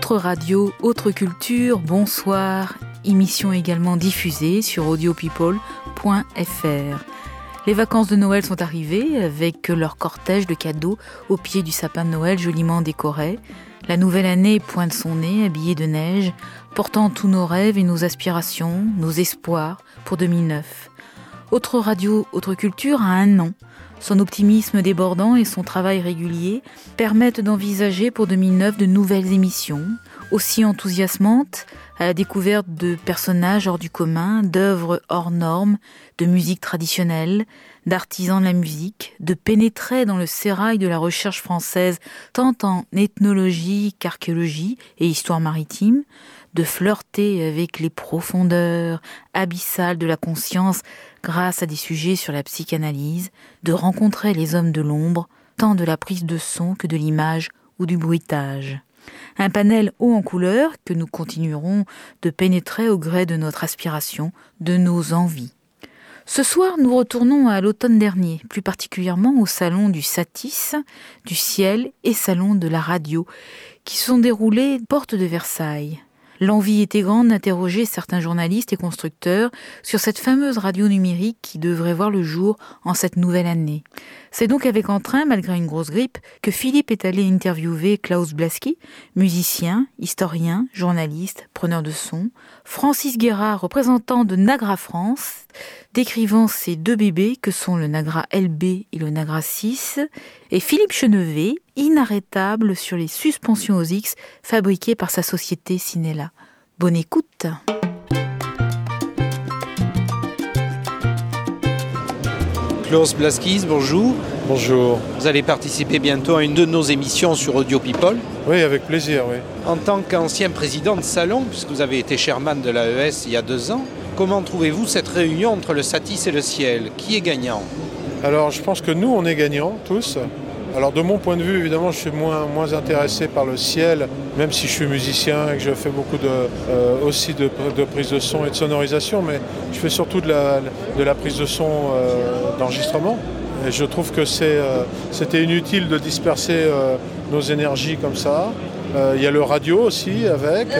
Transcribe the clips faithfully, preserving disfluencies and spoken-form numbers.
Autre radio, autre culture, bonsoir. Émission également diffusée sur audio people point f r. Les vacances de Noël sont arrivées avec leur cortège de cadeaux au pied du sapin de Noël joliment décoré. La nouvelle année pointe son nez, habillée de neige, portant tous nos rêves et nos aspirations, nos espoirs pour deux mille neuf. Autre radio, autre culture a un nom. Son optimisme débordant et son travail régulier permettent d'envisager pour deux mille neuf de nouvelles émissions, aussi enthousiasmantes, à la découverte de personnages hors du commun, d'œuvres hors normes, de musique traditionnelle, d'artisans de la musique, de pénétrer dans le sérail de la recherche française tant en ethnologie qu'archéologie et histoire maritime, de flirter avec les profondeurs abyssales de la conscience grâce à des sujets sur la psychanalyse, de rencontrer les hommes de l'ombre, tant de la prise de son que de l'image ou du bruitage. Un panel haut en couleurs que nous continuerons de pénétrer au gré de notre aspiration, de nos envies. Ce soir, nous retournons à l'automne dernier, plus particulièrement au salon du Satis, du Ciel et salon de la radio, qui se sont déroulés porte de Versailles. L'envie était grande d'interroger certains journalistes et constructeurs sur cette fameuse radio numérique qui devrait voir le jour en cette nouvelle année. C'est donc avec entrain, malgré une grosse grippe, que Philippe est allé interviewer Klaus Blasky, musicien, historien, journaliste, preneur de son, Francis Guérard, représentant de Nagra France, décrivant ces deux bébés que sont le Nagra L B et le Nagra six, et Philippe Chenevet, inarrêtable sur les suspensions aux X fabriquées par sa société Cinella. Bonne écoute. Klaus Blasky, bonjour. Bonjour. Vous allez participer bientôt à une de nos émissions sur Audio People. Oui, avec plaisir, oui. En tant qu'ancien président de salon, puisque vous avez été chairman de l'A E S il y a deux ans, comment trouvez-vous cette réunion entre le Satis et le Ciel ? Qui est gagnant ? Alors, je pense que nous, on est gagnants, tous. Alors, de mon point de vue, évidemment, je suis moins, moins intéressé par le Ciel, même si je suis musicien et que je fais beaucoup de, euh, aussi de, de prise de son et de sonorisation, mais je fais surtout de la, de la prise de son euh, d'enregistrement. Et je trouve que c'est, euh, c'était inutile de disperser euh, nos énergies comme ça. Euh, il y a le radio aussi avec.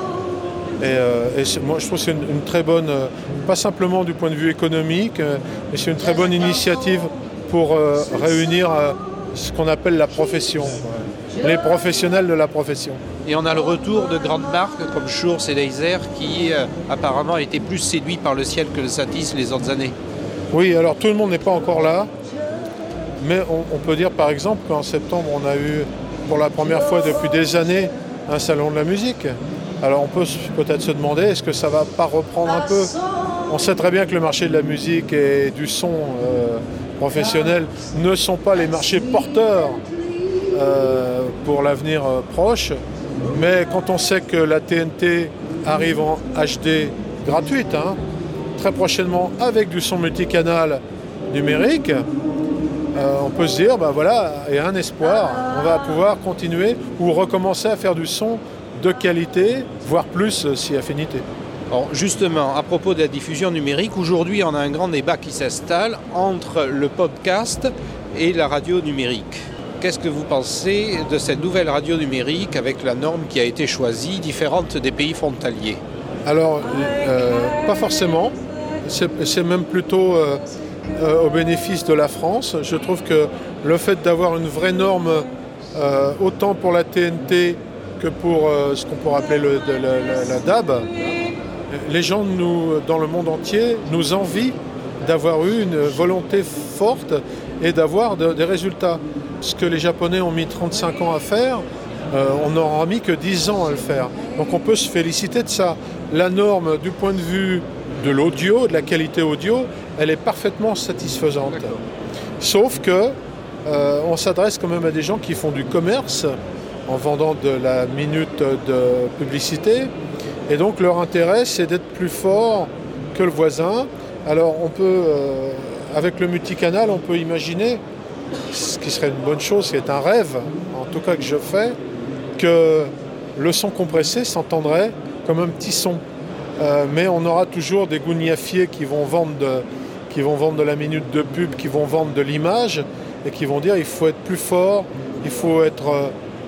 Et, euh, et moi, je trouve que c'est une, une très bonne, euh, pas simplement du point de vue économique, euh, mais c'est une très bonne initiative pour euh, réunir euh, ce qu'on appelle la profession, euh, les professionnels de la profession. Et on a le retour de grandes marques comme Schurz et Laser qui euh, apparemment étaient plus séduits par le Ciel que le Satis les autres années. Oui, alors tout le monde n'est pas encore là, mais on, on peut dire par exemple qu'en septembre, on a eu pour la première fois depuis des années un salon de la musique. Alors on peut peut-être se demander, est-ce que ça ne va pas reprendre un peu ? On sait très bien que le marché de la musique et du son euh, professionnel ne sont pas les marchés porteurs euh, pour l'avenir euh, proche. Mais quand on sait que la T N T arrive en H D gratuite, hein, très prochainement avec du son multicanal numérique, euh, on peut se dire, ben voilà, il y a un espoir, on va pouvoir continuer ou recommencer à faire du son de qualité, voire plus euh, si affinité. Alors justement, à propos de la diffusion numérique, aujourd'hui on a un grand débat qui s'installe entre le podcast et la radio numérique. Qu'est-ce que vous pensez de cette nouvelle radio numérique avec la norme qui a été choisie, différente des pays frontaliers ? Alors, euh, pas forcément. C'est, c'est même plutôt euh, euh, au bénéfice de la France. Je trouve que le fait d'avoir une vraie norme, euh, autant pour la T N T que pour euh, ce qu'on pourrait appeler le, de, la, la, la D A B, les gens nous, dans le monde entier nous envient d'avoir eu une volonté forte et d'avoir de, des résultats. Ce que les Japonais ont mis trente-cinq ans à faire, euh, on n'aura mis que dix ans à le faire. Donc on peut se féliciter de ça. La norme du point de vue de l'audio, de la qualité audio, elle est parfaitement satisfaisante. D'accord. Sauf que euh, on s'adresse quand même à des gens qui font du commerce en vendant de la minute de publicité. Et donc leur intérêt, c'est d'être plus fort que le voisin. Alors on peut, euh, avec le multicanal, on peut imaginer, ce qui serait une bonne chose, c'est un rêve, en tout cas que je fais, que le son compressé s'entendrait comme un petit son. Euh, mais on aura toujours des gougnafiers qui vont vendre de, qui vont vendre de la minute de pub, qui vont vendre de l'image et qui vont dire il faut être plus fort, il faut être euh,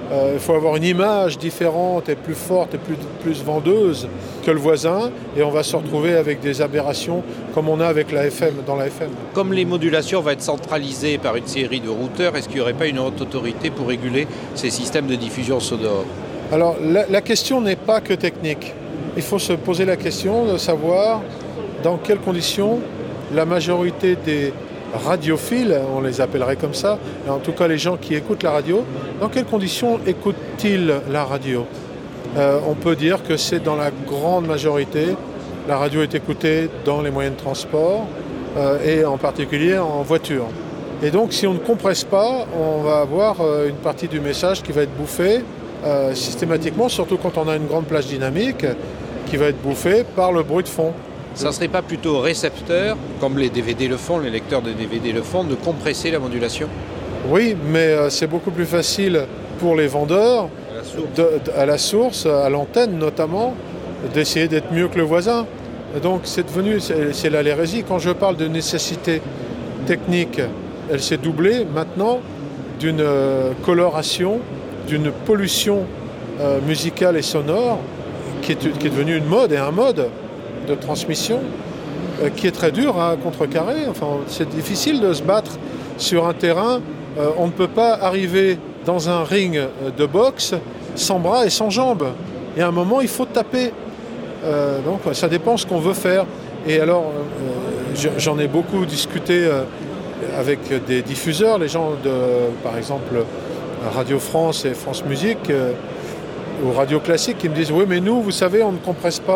Euh, il faut avoir une image différente et plus forte et plus, plus vendeuse que le voisin, et on va se retrouver avec des aberrations comme on a avec la F M, dans la F M. Comme les modulations vont être centralisées par une série de routeurs, est-ce qu'il n'y aurait pas une haute autorité pour réguler ces systèmes de diffusion sonore? Alors la, la question n'est pas que technique. Il faut se poser la question de savoir dans quelles conditions la majorité des radiophiles, on les appellerait comme ça, et en tout cas les gens qui écoutent la radio, dans quelles conditions écoutent-ils la radio? euh, On peut dire que c'est dans la grande majorité, la radio est écoutée dans les moyens de transport euh, et en particulier en voiture. Et donc si on ne compresse pas, on va avoir euh, une partie du message qui va être bouffée euh, systématiquement, surtout quand on a une grande plage dynamique, qui va être bouffée par le bruit de fond. Ça ne serait pas plutôt récepteur, comme les D V D le font, les lecteurs de D V D le font, de compresser la modulation? Oui, mais euh, c'est beaucoup plus facile pour les vendeurs, à la source, de, de, à, la source à l'antenne notamment, d'essayer d'être mieux que le voisin. Et donc c'est devenu, c'est, c'est là l'hérésie. Quand je parle de nécessité technique, elle s'est doublée maintenant d'une euh, coloration, d'une pollution euh, musicale et sonore qui est, qui est devenue une mode et un mode de transmission euh, qui est très dur à contrecarrer. Enfin, c'est difficile de se battre sur un terrain. Euh, on ne peut pas arriver dans un ring de boxe sans bras et sans jambes. Il y a un moment, il faut taper. Euh, donc, ça dépend ce qu'on veut faire. Et alors, euh, j'en ai beaucoup discuté euh, avec des diffuseurs, les gens de, par exemple, Radio France et France Musique euh, ou Radio Classique, qui me disent « Oui, mais nous, vous savez, on ne compresse pas. »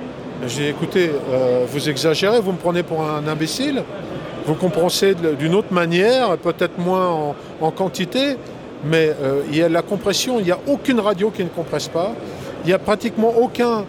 J'ai écouté, euh, vous exagérez, vous me prenez pour un imbécile, vous compressez d'une autre manière, peut-être moins en, en quantité, mais euh, il y a la compression, il n'y a aucune radio qui ne compresse pas, il n'y a pratiquement aucun,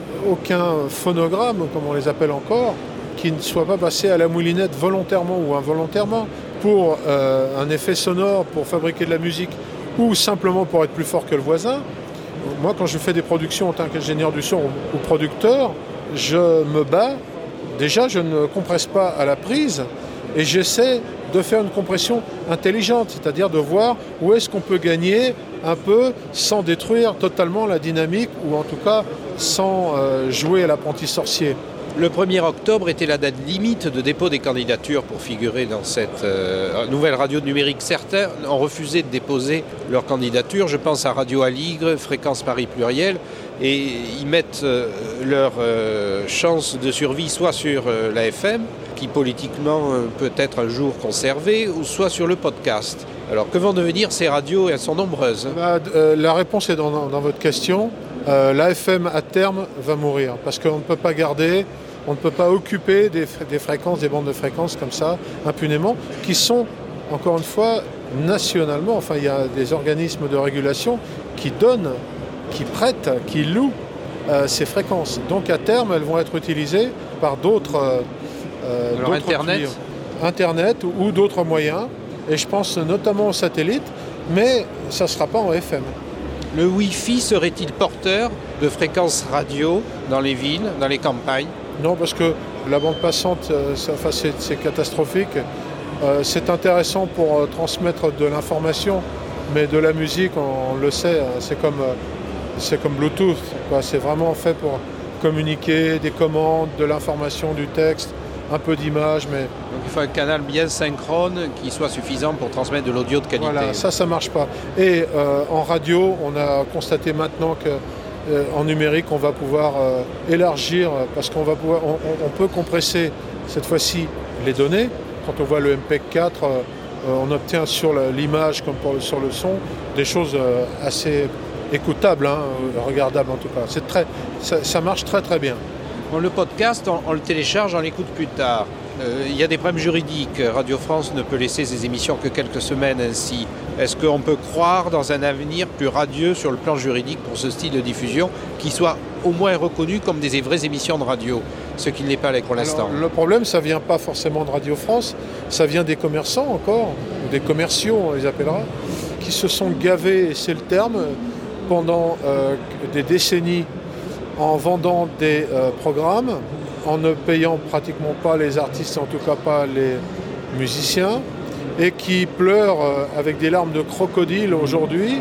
aucun phonogramme, comme on les appelle encore, qui ne soit pas passé à la moulinette volontairement ou involontairement pour euh, un effet sonore, pour fabriquer de la musique, ou simplement pour être plus fort que le voisin. Moi, quand je fais des productions en tant qu'ingénieur du son ou producteur, je me bats, déjà je ne compresse pas à la prise et j'essaie de faire une compression intelligente, c'est-à-dire de voir où est-ce qu'on peut gagner un peu sans détruire totalement la dynamique ou en tout cas sans euh, jouer à l'apprenti sorcier. Le premier octobre était la date limite de dépôt des candidatures pour figurer dans cette euh, nouvelle radio numérique. Certains ont refusé de déposer leur candidature. Je pense à Radio Aligre, Fréquence Paris Pluriel, et ils mettent euh, leur euh, chance de survie soit sur euh, la F M, qui politiquement euh, peut être un jour conservée, ou soit sur le podcast. Alors que vont devenir ces radios? Elles sont nombreuses. Bah, euh, la réponse est dans, dans votre question. Euh, la F M à terme va mourir parce qu'on ne peut pas garder, on ne peut pas occuper des, des fréquences, des bandes de fréquences comme ça, impunément, qui sont, encore une fois, nationalement, enfin il y a des organismes de régulation qui donnent, qui prêtent, qui louent euh, ces fréquences. Donc à terme, elles vont être utilisées par d'autres, euh, Alors d'autres Internet clients. Internet ou, ou d'autres moyens, et je pense notamment aux satellites, mais ça ne sera pas en F M. Le Wi-Fi serait-il porteur de fréquences radio dans les villes, dans les campagnes? Non, parce que la bande passante, ça, enfin, c'est, c'est catastrophique. Euh, c'est intéressant pour euh, transmettre de l'information, mais de la musique, on, on le sait, c'est comme, euh, c'est comme Bluetooth, quoi. C'est vraiment fait pour communiquer des commandes, de l'information, du texte, un peu d'images, mais... Donc il faut un canal bien synchrone qui soit suffisant pour transmettre de l'audio de qualité. Voilà, ça, ça marche pas. Et euh, en radio, on a constaté maintenant que euh, en numérique, on va pouvoir euh, élargir, parce qu'on va pouvoir, on, on peut compresser cette fois-ci les données. Quand on voit le M P quatre, euh, on obtient sur l'image comme pour, sur le son des choses euh, assez écoutables, hein, regardables en tout cas. C'est très, ça, ça marche très très bien. Bon, le podcast, on, on le télécharge, on l'écoute plus tard. Euh, il y a des problèmes juridiques. Radio France ne peut laisser ses émissions que quelques semaines ainsi. Est-ce qu'on peut croire dans un avenir plus radieux sur le plan juridique pour ce style de diffusion qui soit au moins reconnu comme des vraies émissions de radio, ce qui ne l'est pas pour l'instant? Alors, le problème, ça ne vient pas forcément de Radio France, ça vient des commerçants encore, ou des commerciaux, on les appellera, qui se sont gavés, et c'est le terme, pendant euh, des décennies en vendant des euh, programmes, en ne payant pratiquement pas les artistes, en tout cas pas les musiciens, et qui pleurent euh, avec des larmes de crocodile aujourd'hui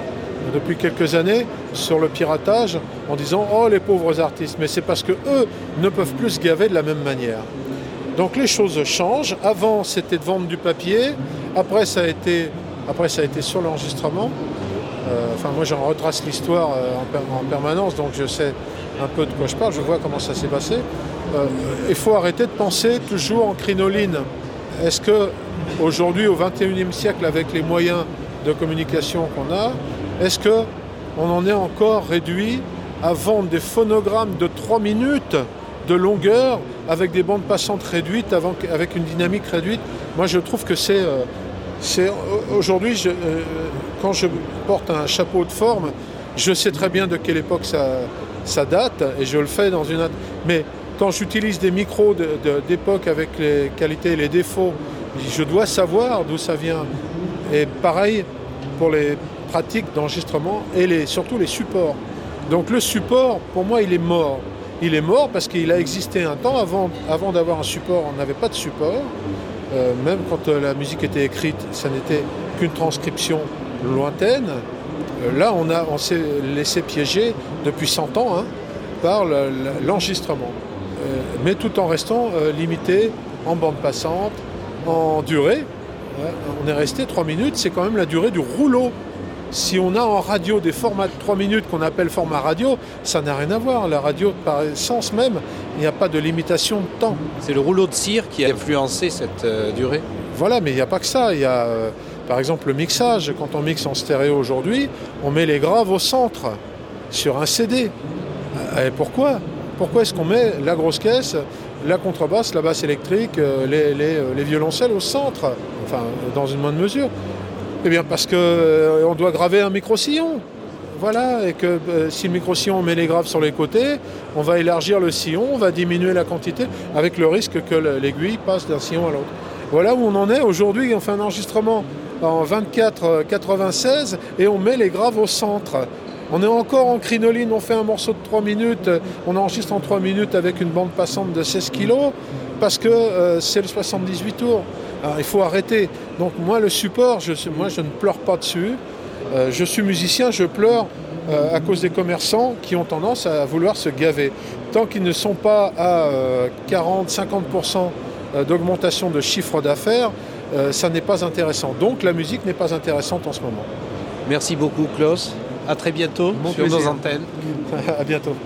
depuis quelques années sur le piratage en disant « Oh, les pauvres artistes », mais c'est parce qu'eux ne peuvent plus se gaver de la même manière. Donc les choses changent. Avant, c'était de vendre du papier. Après, ça a été, après, ça a été sur l'enregistrement. Euh, enfin, moi, j'en retrace l'histoire euh, en, per- en permanence, donc je sais un peu de quoi je parle. Je vois comment ça s'est passé. Euh, il faut arrêter de penser toujours en crinoline. Est-ce qu'aujourd'hui, au vingt et unième siècle, avec les moyens de communication qu'on a, est-ce qu'on en est encore réduit à vendre des phonogrammes de trois minutes de longueur avec des bandes passantes réduites, avec une dynamique réduite? Moi, je trouve que c'est... Euh, c'est aujourd'hui, je, euh, quand je porte un chapeau de forme, je sais très bien de quelle époque ça, ça date, et je le fais dans une... Mais quand j'utilise des micros de, de, d'époque avec les qualités et les défauts, je dois savoir d'où ça vient. Et pareil pour les pratiques d'enregistrement et les, surtout les supports. Donc le support, pour moi, il est mort. Il est mort parce qu'il a existé un temps. Avant, avant d'avoir un support, on n'avait pas de support. Euh, même quand euh, la musique était écrite, ça n'était qu'une transcription lointaine. Euh, là, on, a, on s'est laissé piéger depuis cent ans hein, par le, l'enregistrement. Euh, mais tout en restant euh, limité en bande passante, en durée. Ouais, on est resté trois minutes, c'est quand même la durée du rouleau. Si on a en radio des formats de trois minutes qu'on appelle format radio, ça n'a rien à voir. La radio, par essence même, il n'y a pas de limitation de temps. C'est le rouleau de cire qui a influencé cette euh, durée. Voilà, mais il n'y a pas que ça. Il y a, euh, par exemple, le mixage. Quand on mixe en stéréo aujourd'hui, on met les graves au centre, sur un C D. Et pourquoi ? Pourquoi est-ce qu'on met la grosse caisse, la contrebasse, la basse électrique, les, les, les violoncelles au centre ? Enfin, dans une moindre mesure. Eh bien, parce qu'on euh, doit graver un micro-sillon. Voilà, et que euh, si le micro-sillon, on met les graves sur les côtés, on va élargir le sillon, on va diminuer la quantité, avec le risque que l'aiguille passe d'un sillon à l'autre. Voilà où on en est. Aujourd'hui, on fait un enregistrement en vingt-quatre quatre-vingt-seize et on met les graves au centre. On est encore en crinoline, on fait un morceau de trois minutes, on enregistre en trois minutes avec une bande passante de seize kilos, parce que euh, c'est le soixante-dix-huit tours. Alors, il faut arrêter. Donc moi, le support, je, moi, je ne pleure pas dessus. Euh, je suis musicien, je pleure euh, à cause des commerçants qui ont tendance à vouloir se gaver. Tant qu'ils ne sont pas à euh, quarante à cinquante pour cent d'augmentation de chiffre d'affaires, euh, ça n'est pas intéressant. Donc la musique n'est pas intéressante en ce moment. Merci beaucoup, Klaus. À très bientôt Bon sur plaisir. nos antennes. À bientôt.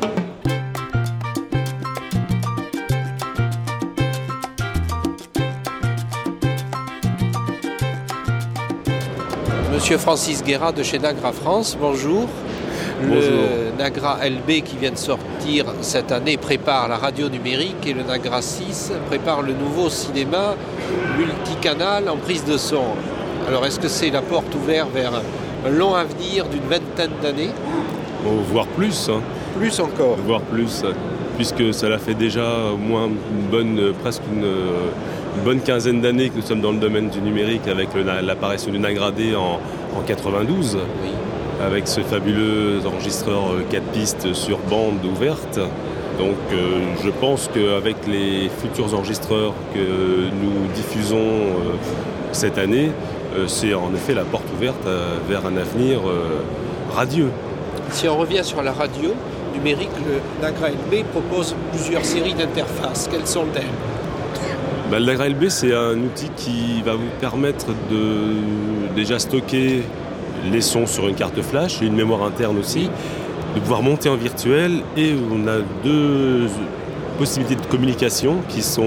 Monsieur Francis Guérat de chez Nagra France, bonjour. Bonjour. Le Nagra L B qui vient de sortir cette année prépare la radio numérique et le Nagra six prépare le nouveau cinéma multicanal en prise de son. Alors est-ce que c'est la porte ouverte vers un long avenir d'une vingtaine d'années ? Bon, voire plus, hein. Plus encore. voire plus, puisque ça l'a fait déjà au moins une bonne, presque une, une bonne quinzaine d'années que nous sommes dans le domaine du numérique avec le, l'apparition du Nagra D en, en quatre-vingt-douze, Oui. avec ce fabuleux enregistreur quatre pistes sur bande ouverte. Donc euh, je pense qu'avec les futurs enregistreurs que nous diffusons euh, cette année, euh, c'est en effet la porte ouverte euh, vers un avenir euh, radieux. Si on revient sur la radio numérique, le Nagra L B propose plusieurs séries d'interfaces. Quelles sont-elles ? Bah, le Nagra L B, c'est un outil qui va vous permettre de déjà stocker les sons sur une carte flash et une mémoire interne aussi, de pouvoir monter en virtuel, et on a deux possibilités de communication qui sont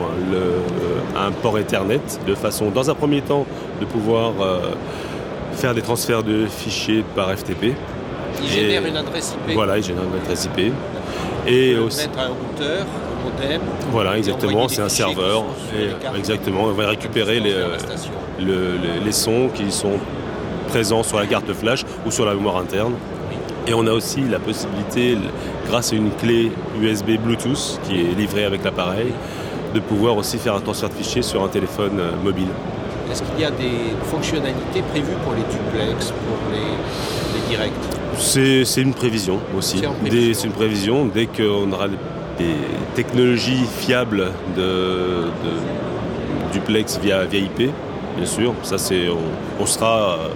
le, un port Ethernet, de façon, dans un premier temps, de pouvoir euh, faire des transferts de fichiers par F T P. Il Et génère une adresse I P. Voilà, il génère une adresse I P. Et On peut aussi, mettre un routeur, un modem. voilà, exactement, envoyer c'est des un fichiers serveur. qui sont sur Et, les cartes exactement, on va récupérer les, vers euh, la station. le- le- les sons qui sont présents sur la carte flash ou sur la mémoire interne. Et on a aussi la possibilité, grâce à une clé U S B Bluetooth qui est livrée avec l'appareil, de pouvoir aussi faire un transfert de fichiers sur un téléphone euh, mobile. Est-ce qu'il y a des fonctionnalités prévues pour les duplex, pour les, les directs ? C'est, c'est une prévision aussi. C'est en prévision. Dès, c'est une prévision. Dès qu'on aura des technologies fiables de, de duplex via, via I P, bien sûr, ça c'est, on, on sera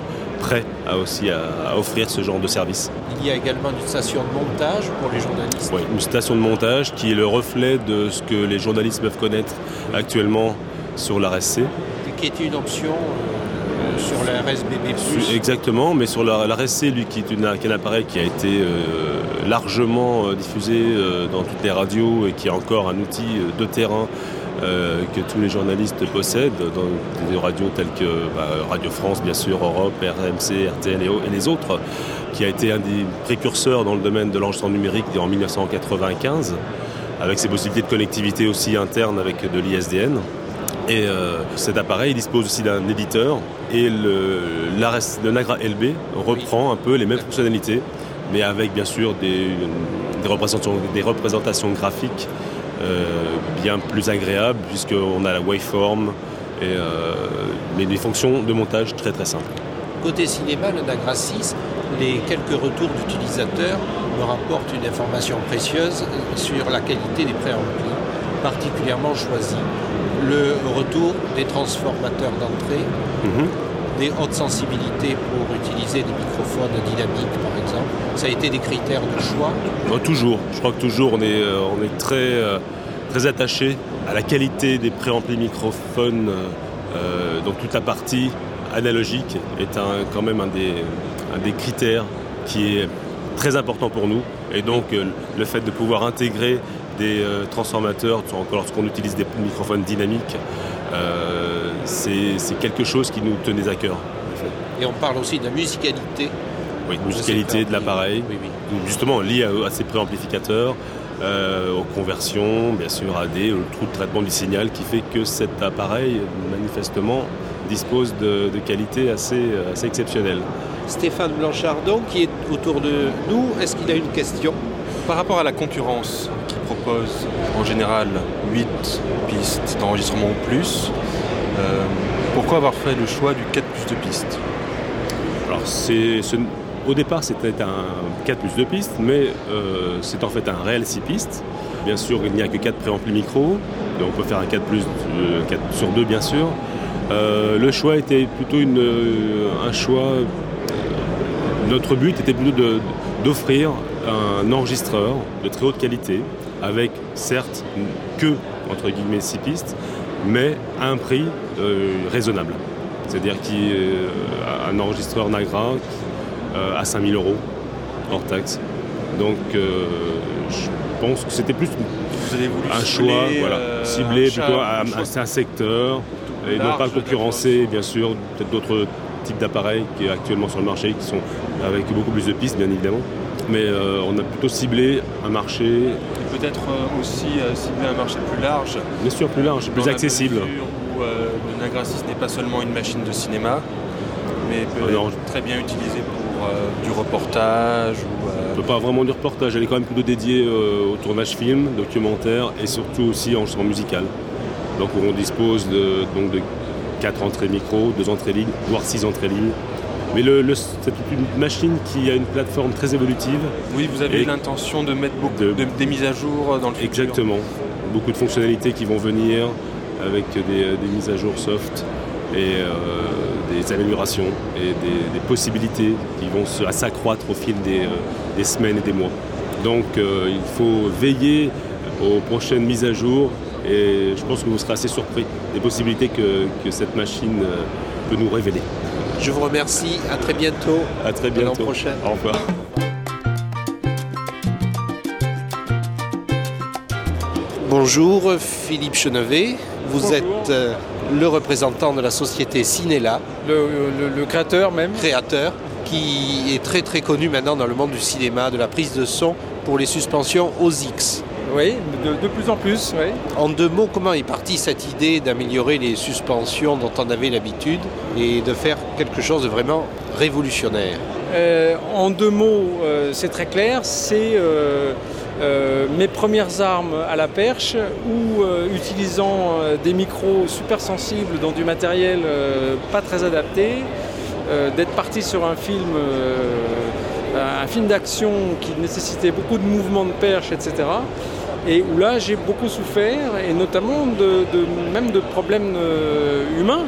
prêts à aussi à, à offrir ce genre de service. Il y a également une station de montage pour les journalistes. Oui, une station de montage qui est le reflet de ce que les journalistes peuvent connaître actuellement sur l'A R S C. Et qui est une option euh, sur la R S B B plus. Exactement, mais sur l'A R S C, lui, qui est, une, qui est un appareil qui a été euh, largement diffusé euh, dans toutes les radios et qui est encore un outil de terrain Euh, que tous les journalistes possèdent dans des radios telles que bah, Radio France, bien sûr, Europe, R M C, R T L et, et les autres, qui a été un des précurseurs dans le domaine de l'enregistrement numérique en dix-neuf cent quatre-vingt-quinze, avec ses possibilités de connectivité aussi interne avec de l'I S D N. Et euh, cet appareil dispose aussi d'un éditeur et le, le Nagra L B reprend un peu les mêmes fonctionnalités, mais avec bien sûr des, des, représentations, des représentations graphiques Euh, bien plus agréable puisqu'on a la waveform et, euh, mais des fonctions de montage très très simples. Côté cinéma, le Nagra six, les quelques retours d'utilisateurs me rapportent une information précieuse sur la qualité des préamplis, particulièrement choisis. Le retour des transformateurs d'entrée, mm-hmm. des hautes sensibilités pour utiliser des microphones dynamiques par exemple, ça a été des critères de choix? Bon, toujours, je crois que toujours on est, on est très, euh, très attaché à la qualité des préamplis microphones, euh, donc toute la partie analogique est un, quand même un des, un des critères qui est très important pour nous, et donc euh, le fait de pouvoir intégrer des euh, transformateurs lorsqu'on utilise des microphones dynamiques, euh, c'est, c'est quelque chose qui nous tenait à cœur. Et on parle aussi de la musicalité. Oui, de musicalité de l'appareil, oui, oui. Justement lié à, à ces préamplificateurs, euh, aux conversions, bien sûr A D, au trou de traitement du signal qui fait que cet appareil, manifestement, dispose de, de qualités assez, assez exceptionnelles. Stéphane Blanchardon, qui est autour de nous, est-ce qu'il a une question? Par rapport à la concurrence qui propose en général huit pistes d'enregistrement ou plus, euh, pourquoi avoir fait le choix du quatre plus deux pistes? Alors c'est... Ce... Au départ, c'était un quatre plus deux pistes, mais euh, c'est en fait un réel six pistes. Bien sûr, il n'y a que quatre préamplis micro, donc on peut faire un quatre plus euh, quatre sur deux, bien sûr. Euh, le choix était plutôt une, euh, un choix... Notre but était plutôt de, d'offrir un enregistreur de très haute qualité, avec certes que, entre guillemets, six pistes, mais à un prix euh, raisonnable. C'est-à-dire qu'un euh, enregistreur Nagra euh, à cinq mille euros hors taxe. Donc euh, je pense que c'était plus un choix cibler, voilà, euh, ciblé un plutôt à, un, à un secteur et non pas concurrencer bien sûr peut-être d'autres types d'appareils qui sont actuellement sur le marché qui sont avec beaucoup plus de pistes bien évidemment. Mais euh, on a plutôt ciblé un marché. Et peut-être euh, aussi euh, cibler un marché plus large. Bien sûr, plus large, plus accessible. Où euh, le Nagra six n'est pas seulement une machine de cinéma, mais peut oh, être très bien utilisée pour euh, du reportage. Ou, euh... Pas vraiment du reportage, elle est quand même plutôt dédiée euh, au tournage film, documentaire et surtout aussi en enregistrement musical. Donc où on dispose de, donc de quatre entrées micro, deux entrées ligne, voire six entrées ligne. Mais le, le, c'est une machine qui a une plateforme très évolutive. Oui, vous avez l'intention de mettre beaucoup de, de, des mises à jour dans le futur. Exactement. Beaucoup de fonctionnalités qui vont venir avec des, des mises à jour soft et euh, des améliorations et des, des possibilités qui vont se, à s'accroître au fil des, euh, des semaines et des mois. Donc euh, il faut veiller aux prochaines mises à jour et je pense que vous serez assez surpris des possibilités que, que cette machine euh, peut nous révéler. Je vous remercie, à très bientôt. À très bientôt. À l'an prochain. Au revoir. Bonjour, Philippe Chenevet. Vous Bonjour. êtes euh, le représentant de la société Cinéla. Le, le, le créateur même. Créateur, qui est très très connu maintenant dans le monde du cinéma, de la prise de son pour les suspensions aux X. Oui, de, de plus en plus, oui. En deux mots, comment est partie cette idée d'améliorer les suspensions dont on avait l'habitude et de faire quelque chose de vraiment révolutionnaire? euh, En deux mots, euh, c'est très clair, c'est euh, euh, mes premières armes à la perche ou euh, utilisant euh, des micros super sensibles dans du matériel euh, pas très adapté, euh, d'être parti sur un film, euh, un film d'action qui nécessitait beaucoup de mouvements de perche, et cetera. Et où là, j'ai beaucoup souffert, et notamment de, de, même de problèmes euh, humains,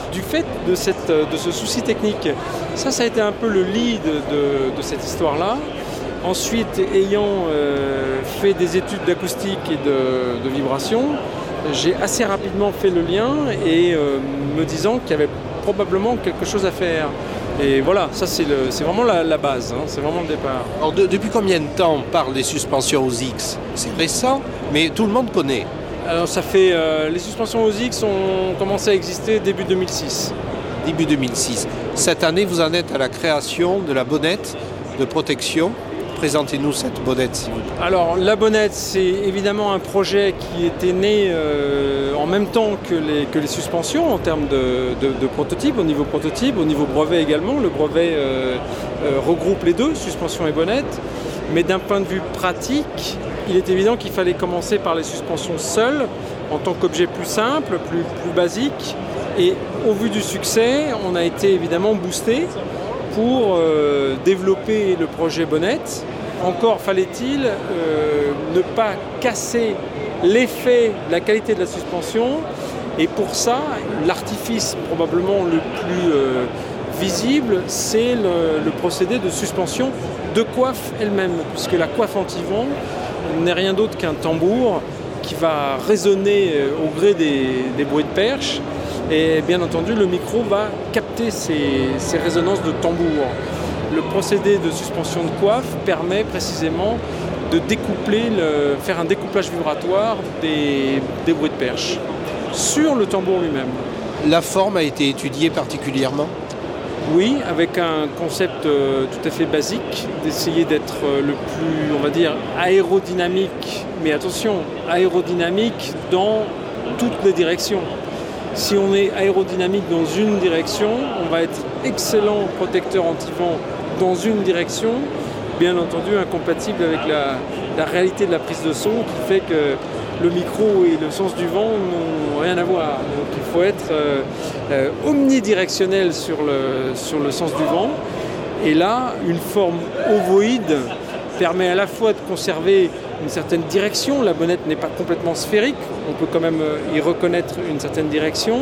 du fait de, cette, de ce souci technique. Ça, ça a été un peu le lead de, de cette histoire-là. Ensuite, ayant euh, fait des études d'acoustique et de, de vibration, j'ai assez rapidement fait le lien et euh, me disant qu'il y avait probablement quelque chose à faire. Et voilà, ça c'est, le, c'est vraiment la, la base, hein, c'est vraiment le départ. Alors de, depuis combien de temps on parle des suspensions aux X? C'est récent, mais tout le monde connaît. Alors ça fait, euh, les suspensions aux X ont commencé à exister début deux mille six. Début deux mille six. Cette année, vous en êtes à la création de la bonnette de protection. Présentez-nous cette bonnette, s'il vous plaît. Alors, la bonnette, c'est évidemment un projet qui était né euh, en même temps que les, que les suspensions en termes de, de, de prototype, au niveau prototype, au niveau brevet également. Le brevet euh, euh, regroupe les deux, suspension et bonnette. Mais d'un point de vue pratique, il est évident qu'il fallait commencer par les suspensions seules, en tant qu'objet plus simple, plus, plus basique. Et au vu du succès, on a été évidemment boosté pour euh, développer le projet bonnette. Encore fallait-il euh, ne pas casser l'effet, la qualité de la suspension. Et pour ça, l'artifice probablement le plus euh, visible, c'est le, le procédé de suspension de coiffe elle-même, puisque la coiffe anti-vent n'est rien d'autre qu'un tambour qui va résonner au gré des, des bruits de perche. Et bien entendu, le micro va capter ces, ces résonances de tambour. Le procédé de suspension de coiffe permet précisément de découpler, le, faire un découplage vibratoire des, des bruits de perche sur le tambour lui-même. La forme a été étudiée particulièrement ? Oui, avec un concept euh, tout à fait basique, d'essayer d'être euh, le plus, on va dire, aérodynamique, mais attention, aérodynamique dans toutes les directions. Si on est aérodynamique dans une direction, on va être excellent protecteur anti-vent dans une direction, bien entendu incompatible avec la, la réalité de la prise de son qui fait que le micro et le sens du vent n'ont rien à voir. Donc il faut être euh, euh, omnidirectionnel sur le, sur le sens du vent. Et là, une forme ovoïde permet à la fois de conserver une certaine direction. La bonnette n'est pas complètement sphérique, on peut quand même y reconnaître une certaine direction.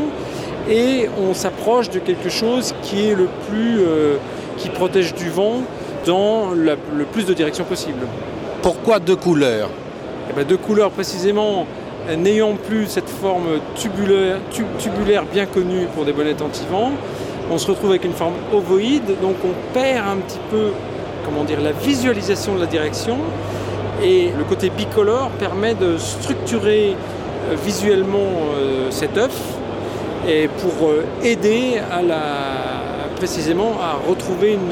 Et on s'approche de quelque chose qui est le plus, euh, qui protège du vent dans la, le plus de directions possible. Pourquoi deux couleurs ? Eh bien, deux couleurs précisément, n'ayant plus cette forme tubulaire, tub, tubulaire bien connue pour des bonnettes anti-vent, on se retrouve avec une forme ovoïde, donc on perd un petit peu, comment dire, la visualisation de la direction. Et le côté bicolore permet de structurer euh, visuellement euh, cet œuf et pour euh, aider à la, précisément à retrouver une,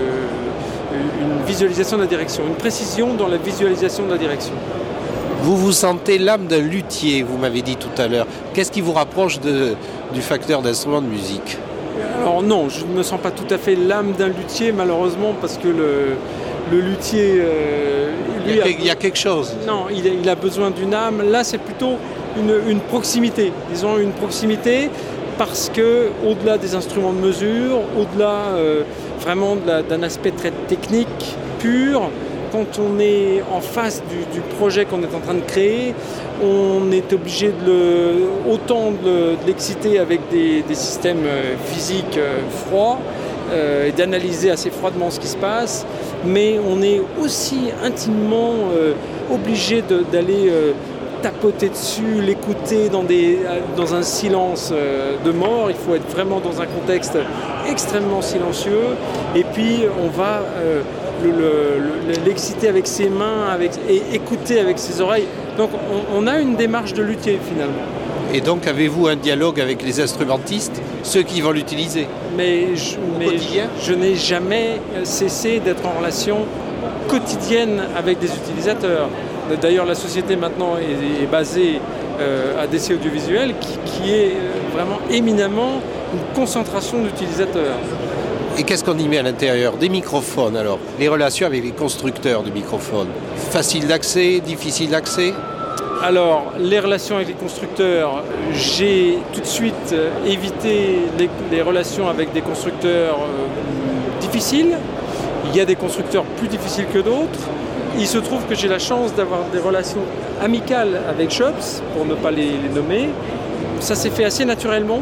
euh, une visualisation de la direction, une précision dans la visualisation de la direction. Vous vous sentez l'âme d'un luthier, vous m'avez dit tout à l'heure. Qu'est-ce qui vous rapproche de, du facteur d'instrument de musique ? Alors non, je ne me sens pas tout à fait l'âme d'un luthier, malheureusement, parce que le, le luthier... Euh, lui, il, y a, il y a quelque chose. Non, il a, il a besoin d'une âme. Là, c'est plutôt une, une proximité. Disons une proximité parce que, au-delà des instruments de mesure, au-delà euh, vraiment de la, d'un aspect très technique, pur, quand on est en face du, du projet qu'on est en train de créer, on est obligé de le, autant de, de l'exciter avec des, des systèmes physiques euh, froids euh, et d'analyser assez froidement ce qui se passe, mais on est aussi intimement euh, obligé de, d'aller euh, tapoter dessus, l'écouter dans, des, dans un silence euh, de mort. Il faut être vraiment dans un contexte extrêmement silencieux et puis on va... Euh, Le, le, l'exciter avec ses mains avec, et écouter avec ses oreilles. Donc on, on a une démarche de luthier finalement. Et donc avez-vous un dialogue avec les instrumentistes, ceux qui vont l'utiliser ? Mais, je, mais je, je n'ai jamais cessé d'être en relation quotidienne avec des utilisateurs. D'ailleurs la société maintenant est, est basée euh, à D C Audiovisuel qui, qui est vraiment éminemment une concentration d'utilisateurs. Et qu'est-ce qu'on y met à l'intérieur ? Des microphones alors. Les relations avec les constructeurs de microphones. Facile d'accès, difficile d'accès ? Alors, les relations avec les constructeurs, j'ai tout de suite évité les, les relations avec des constructeurs euh, difficiles. Il y a des constructeurs plus difficiles que d'autres. Il se trouve que j'ai la chance d'avoir des relations amicales avec Shops, pour ne pas les, les nommer. Ça s'est fait assez naturellement.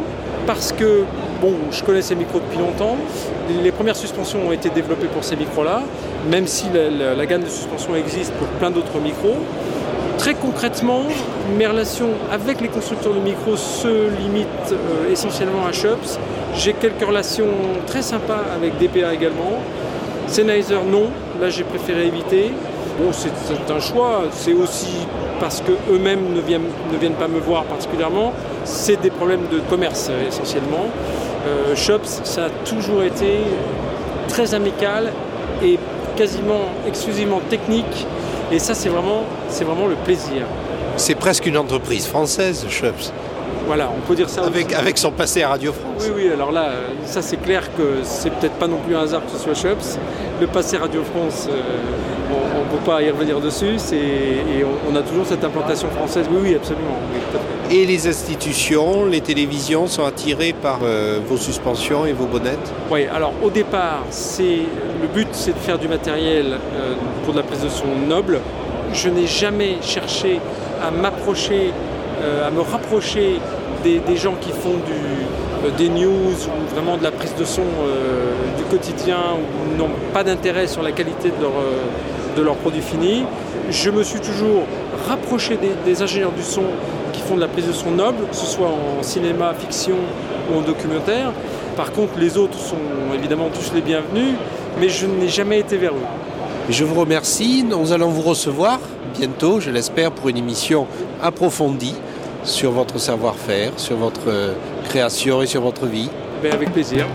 parce que, bon, je connais ces micros depuis longtemps. Les premières suspensions ont été développées pour ces micros-là, même si la, la, la gamme de suspension existe pour plein d'autres micros. Très concrètement, mes relations avec les constructeurs de micros se limitent euh, essentiellement à Schoeps. J'ai quelques relations très sympas avec D P A également. Sennheiser, non. Là, j'ai préféré éviter. Bon, c'est, c'est un choix. C'est aussi parce qu'eux-mêmes ne viennent, ne viennent pas me voir particulièrement. C'est des problèmes de commerce, essentiellement. Euh, Schoeps, ça a toujours été très amical et quasiment exclusivement technique. Et ça, c'est vraiment, c'est vraiment le plaisir. C'est presque une entreprise française, Schoeps. Voilà, on peut dire ça avec, aussi. Avec son passé à Radio France. Oui, oui, alors là, ça c'est clair que c'est peut-être pas non plus un hasard que ce soit Schoeps. Le passé Radio France, euh, on ne peut pas y revenir dessus. C'est, et on, on a toujours cette implantation française. Oui, oui, absolument. Oui, tout à fait. Et les institutions, les télévisions sont attirées par euh, vos suspensions et vos bonnettes? Oui, alors au départ, c'est, le but c'est de faire du matériel euh, pour de la prise de son noble. Je n'ai jamais cherché à m'approcher Euh, à me rapprocher des, des gens qui font du, euh, des news ou vraiment de la prise de son euh, du quotidien ou n'ont pas d'intérêt sur la qualité de leur, euh, de leurs produits finis. Je me suis toujours rapproché des, des ingénieurs du son qui font de la prise de son noble, que ce soit en cinéma, fiction ou en documentaire. Par contre, les autres sont évidemment tous les bienvenus, mais je n'ai jamais été vers eux. Je vous remercie. Nous allons vous recevoir bientôt, je l'espère, pour une émission approfondie sur votre savoir-faire, sur votre création et sur votre vie. Ben avec plaisir.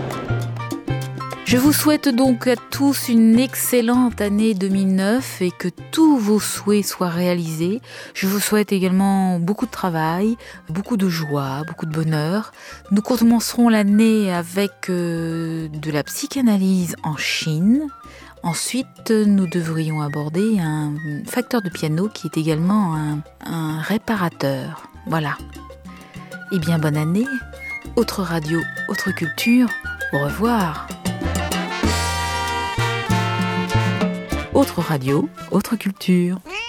Je vous souhaite donc à tous une excellente année deux mille neuf et que tous vos souhaits soient réalisés. Je vous souhaite également beaucoup de travail, beaucoup de joie, beaucoup de bonheur. Nous commencerons l'année avec euh, de la psychanalyse en Chine. Ensuite, nous devrions aborder un facteur de piano qui est également un, un réparateur. Voilà. Eh bien, bonne année. Autre radio, autre culture. Au revoir. Autre radio, autre culture.